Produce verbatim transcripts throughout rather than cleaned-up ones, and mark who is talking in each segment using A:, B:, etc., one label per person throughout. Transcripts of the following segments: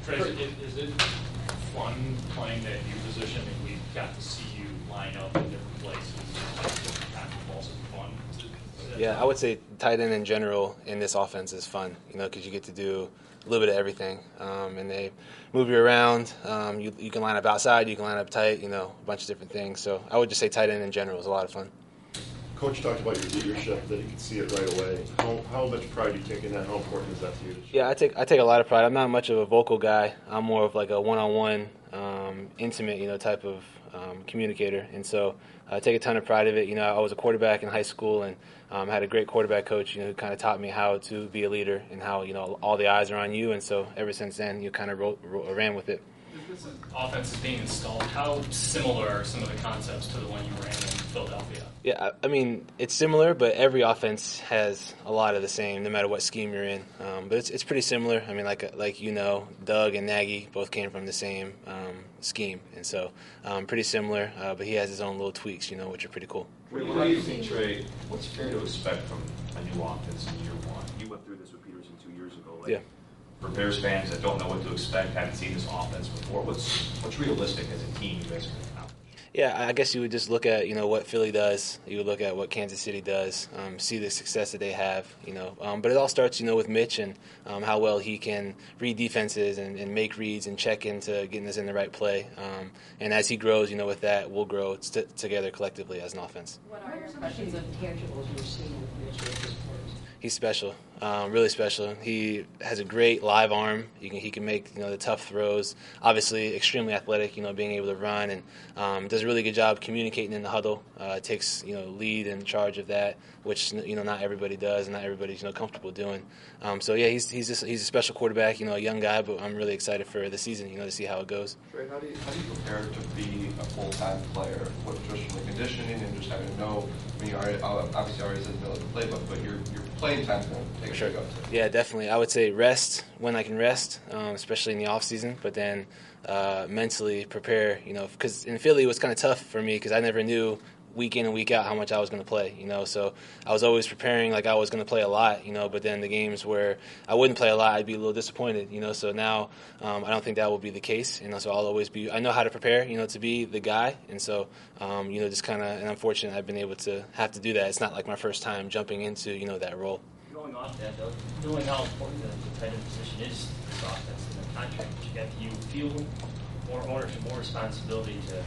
A: Trace, is it fun playing that new position? And we got to see you line up in different places, different kinds of balls. Is it fun?
B: Yeah, I would say tight end in general in this offense is fun, you know, because you get to do a little bit of everything. Um, and they move you around. Um, you, you can line up outside, you can line up tight, you know, a bunch of different things. So I would just say tight end in general is a lot of fun.
C: Coach talked about your leadership, that you can see it right away. How, how much pride do you take in that? How important is that to you?
B: Yeah, I take I take a lot of pride. I'm not much of a vocal guy. I'm more of like a one-on-one, um, intimate, you know, type of um, communicator. And so I take a ton of pride of it. You know, I was a quarterback in high school and um, had a great quarterback coach, you know, who kind of taught me how to be a leader and how, you know, all the eyes are on you. And so ever since then, you kind of ro- ro- ran with it.
D: This offense is being installed. How similar are some of the concepts to the one you ran in Philadelphia?
B: Yeah, I mean, it's similar, but every offense has a lot of the same, no matter what scheme you're in. Um, but it's it's pretty similar. I mean, like like you know, Doug and Nagy both came from the same um, scheme, and so um, pretty similar. Uh, but he has his own little tweaks, you know, which are pretty cool.
E: What do you think, Trey? What's fair to expect from a new offense in year one? You went through this with Peterson two years ago. Like,
B: yeah.
E: For Bears fans that don't know what to expect, haven't seen this offense before, what's what's realistic as a team you guys can accomplish?
B: Yeah, I guess you would just look at, you know, what Philly does. You would look at what Kansas City does, um, see the success that they have, you know. Um, but it all starts, you know, with Mitch and um, how well he can read defenses and, and make reads and check into getting us in the right play. Um, and as he grows, you know, with that, we'll grow st- together collectively as an offense.
F: What are your impressions of tangibles you're seeing with Mitch at this point?
B: He's special, um, really special. He has a great live arm. He can, he can make, you know, the tough throws. Obviously, extremely athletic, you know, being able to run, and um, does a really good job communicating in the huddle. Uh, takes, you know, lead and charge of that, which, you know, not everybody does and not everybody's, you know, comfortable doing. Um, so yeah, he's he's just, he's a special quarterback, you know, a young guy, but I'm really excited for the season, you know, to see how it goes.
G: Trey, how do you how do you prepare to be a full time player? What just from the conditioning and just having to know? I mean, you already, obviously already said the middle of the playbook, but your your playing time's going to take
B: Sure.
G: a go to.
B: Yeah, definitely. I would say rest when I can rest, um, especially in the off season. But then uh, mentally prepare, you know, because in Philly it was kind of tough for me because I never knew week in and week out how much I was going to play, you know. So I was always preparing like I was going to play a lot, you know. But then the games where I wouldn't play a lot, I'd be a little disappointed, you know. So now um, I don't think that will be the case, you know. So I'll always be. I know how to prepare, you know, to be the guy, and so um, you know, just kind of. And I'm fortunate I've been able to have to do that. It's not like my first time jumping into, you know, that role.
H: Going off that, though, knowing how important the, the tight end position is to this offense and the contract that you got, do you feel more ownership, more responsibility to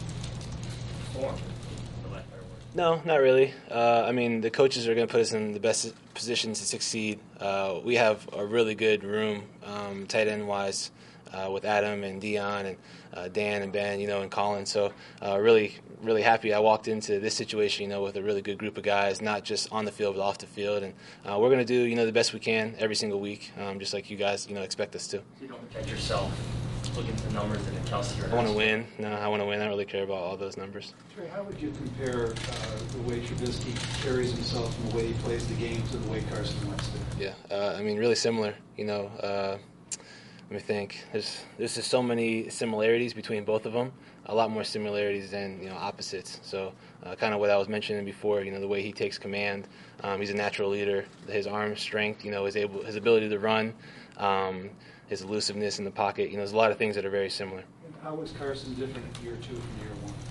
H: perform, for lack of a better word?
B: No, not really. Uh, I mean, the coaches are going to put us in the best position to succeed. Uh, we have a really good room, um, tight end-wise, uh, with Adam and Dion and uh, Dan and Ben, you know, and Colin. So uh, really, really happy I walked into this situation, you know, with a really good group of guys, not just on the field but off the field. And uh, we're going to do, you know, the best we can every single week, um, just like you guys, you know, expect us to.
H: So you don't protect yourself looking at the numbers and the Kelsey or
B: I want to win. No, I want to win. I don't really care about all those numbers.
I: Trey, how would you compare uh, the way Trubisky carries himself and the way he plays the game to the way Carson Wentz did?
B: Yeah, uh, I mean, really similar. You know, uh, let me think. There's there's just so many similarities between both of them. A lot more similarities than, you know, opposites. So uh, kind of what I was mentioning before. You know, the way he takes command. Um, he's a natural leader. His arm strength. You know, his able his ability to run. Um, his elusiveness in the pocket. You know, there's a lot of things that are very similar.
I: And how was Carson different year two from year one?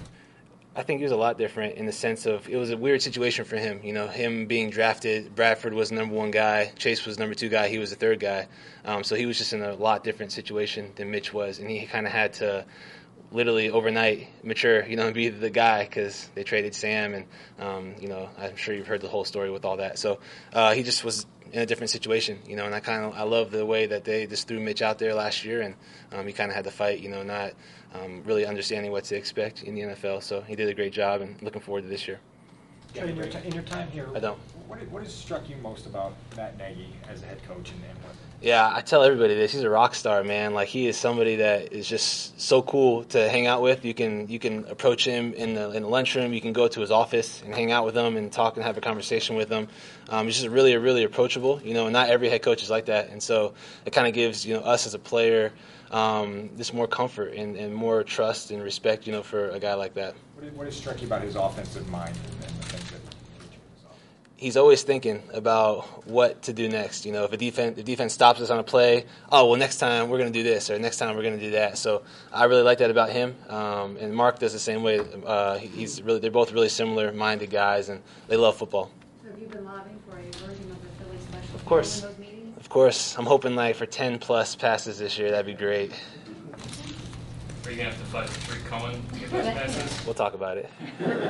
B: I think he was a lot different in the sense of it was a weird situation for him. You know, him being drafted, Bradford was the number one guy, Chase was number two guy, he was the third guy. Um, so he was just in a lot different situation than Mitch was, and he kind of had to literally overnight mature, you know, and be the guy because they traded Sam, and um, you know, I'm sure you've heard the whole story with all that. So uh, he just was in a different situation, you know, and I kind of I love the way that they just threw Mitch out there last year, and um, he kind of had to fight, you know, not um, really understanding what to expect in the N F L. So he did a great job, and looking forward to this year.
J: Yeah, in, your t- in your time here,
B: I don't.
J: What, what has struck you most about Matt Nagy as a head coach, and, and what?
B: Yeah, I tell everybody this. He's a rock star, man. Like, he is somebody that is just so cool to hang out with. You can you can approach him in the in the lunchroom. You can go to his office and hang out with him and talk and have a conversation with him. Um, he's just really, really approachable. You know, and not every head coach is like that. And so it kind of gives, you know, us as a player um, just more comfort and, and more trust and respect, you know, for a guy like that.
J: What, what has struck you about his offensive mind and, and the things that he teaches us?
B: he's always thinking about what to do next. You know, if a defense, if defense stops us on a play, oh, well, next time we're going to do this, or next time we're going to do that. So I really like that about him. Um, and Mark does the same way. Uh, he's really, they're both really similar-minded guys, and they love football.
F: So have you been lobbying for a version of the Philly special
B: Of course.
F: in those meetings?
B: Of course. I'm hoping like for ten plus passes this year. That'd be great.
D: Are you going to have to fight with Tariq Cohen to get those passes?
B: We'll talk about it.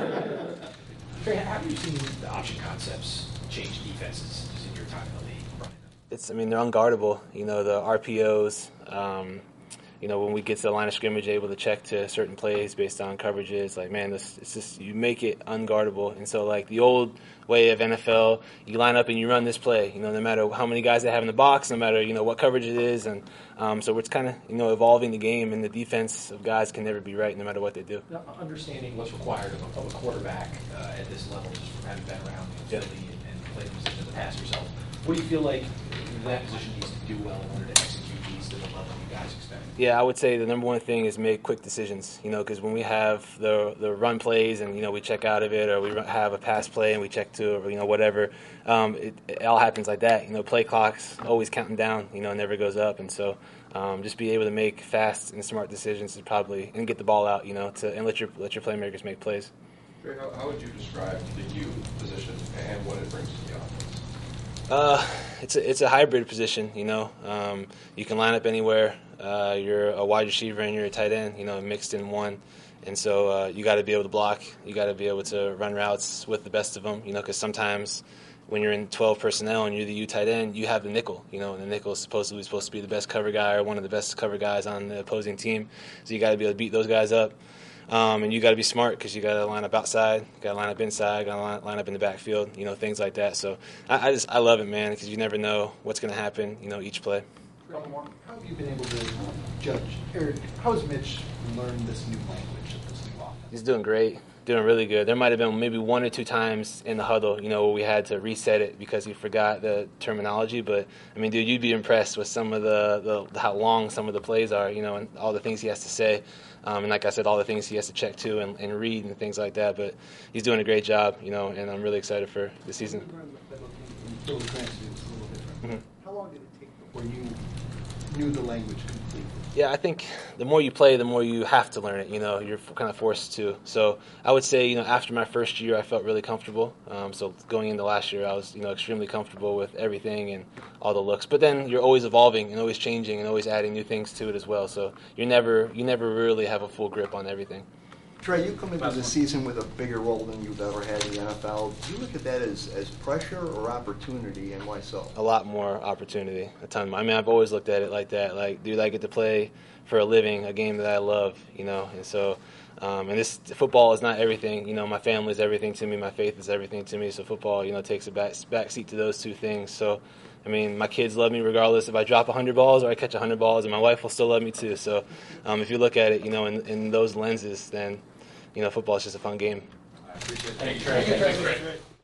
K: Trey, how have you seen the option concepts change defenses just in your time in the league running them?
B: It's, I mean, they're unguardable. You know, the R P Os, um, you know, when we get to the line of scrimmage, able to check to certain plays based on coverages, like, man, this, it's just, you make it unguardable. And so, like, the old way of N F L, you line up and you run this play, you know, no matter how many guys they have in the box, no matter, you know, what coverage it is. And um, so it's kind of, you know, evolving the game, and the defense of guys can never be right no matter what they do.
K: Now, understanding what's required of a, of a quarterback uh, at this level, just from having been around the
B: Yeah.
K: league and, and played the position of the pass yourself, what do you feel like that position needs to do well in order to execute these to the level you guys expect?
B: Yeah, I would say the number one thing is make quick decisions, you know, because when we have the the run plays and, you know, we check out of it, or we have a pass play and we check to it, or, you know, whatever, um, it, it all happens like that. You know, play clock's always counting down, you know, it never goes up. And so um, just be able to make fast and smart decisions is probably, and get the ball out, you know, to and let your let your playmakers make plays.
G: Trey, how, how would you describe the U position and what it brings to the offense?
B: Uh, it's a, it's a hybrid position, you know. Um, you can line up anywhere. Uh, you're a wide receiver and you're a tight end, you know, mixed in one. And so uh, you got to be able to block. You got to be able to run routes with the best of them, you know, because sometimes when you're in twelve personnel and you're the U tight end, you have the nickel, you know, and the nickel is supposedly supposed to be the best cover guy or one of the best cover guys on the opposing team. So you got to be able to beat those guys up. Um, and you got to be smart because you got to line up outside, got to line up inside, got to line, line up in the backfield, you know, things like that. So I, I just I love it, man, because you never know what's going to happen, you know, each play.
I: How have you been able to judge, or how has Mitch learned this new language of this new offense?
B: He's doing great, doing really good. There might have been maybe one or two times in the huddle, you know, where we had to reset it because he forgot the terminology. But I mean, dude, you'd be impressed with some of the, the how long some of the plays are, you know, and all the things he has to say. Um, and like I said, all the things he has to check to and, and read and things like that. But he's doing a great job, you know, and I'm really excited for the season.
I: Mm-hmm. How long did it take before you knew the language completely?
B: Yeah, I think the more you play, the more you have to learn it. You know, you're kind of forced to. So I would say, you know, after my first year, I felt really comfortable. Um, so going into last year, I was, you know, extremely comfortable with everything and all the looks. But then you're always evolving and always changing and always adding new things to it as well. So you're never, you never really have a full grip on everything.
L: Trey, you come into the season with a bigger role than you've ever had in the N F L. Do you look at that as, as pressure or opportunity, and why so?
B: A lot more opportunity, a ton more. I mean, I've always looked at it like that. Like, dude, I get to play for a living, a game that I love, you know. And so, um, and this football is not everything. You know, my family is everything to me. My faith is everything to me. So football, you know, takes a back, back seat to those two things. So, I mean, my kids love me regardless if I drop one hundred balls or I catch one hundred balls, and my wife will still love me too. So um, if you look at it, you know, in, in those lenses, then, you know, football is just a fun game.
K: I appreciate it.
D: Thank you, Trey. Thank you, Trey.